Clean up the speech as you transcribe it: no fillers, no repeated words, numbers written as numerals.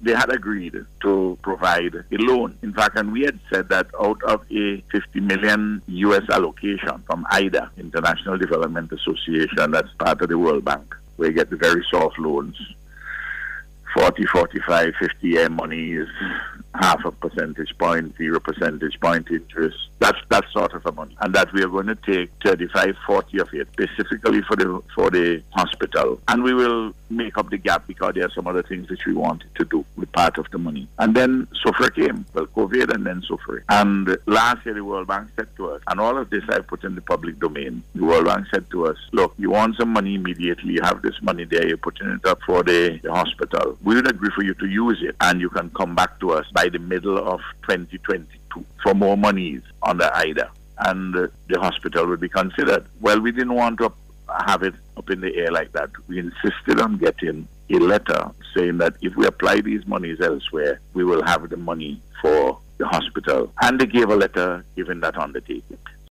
they had agreed to provide a loan. In fact, and we had said that out of a 50 million US allocation from IDA, International Development Association, that's part of the World Bank, where you get the very soft loans, 40, 45, 50-year money is half a percentage point, 0 percentage point interest. That's that sort of a money. And that we are going to take 35, 40 of it, specifically for the hospital. And we will make up the gap because there are some other things which we wanted to do with part of the money. And then SOFRA came. Well, COVID and then SOFRA. And last year the World Bank said to us, and all of this I put in the public domain, the World Bank said to us, look, you want some money immediately, you have this money there, you're putting it up for the hospital. We would agree for you to use it, and you can come back to us by the middle of 2022 for more monies on the IDA, and the hospital would be considered. Well, we didn't want to have it up in the air like that. We insisted on getting a letter saying that if we apply these monies elsewhere, we will have the money for the hospital. And they gave a letter giving that undertaking.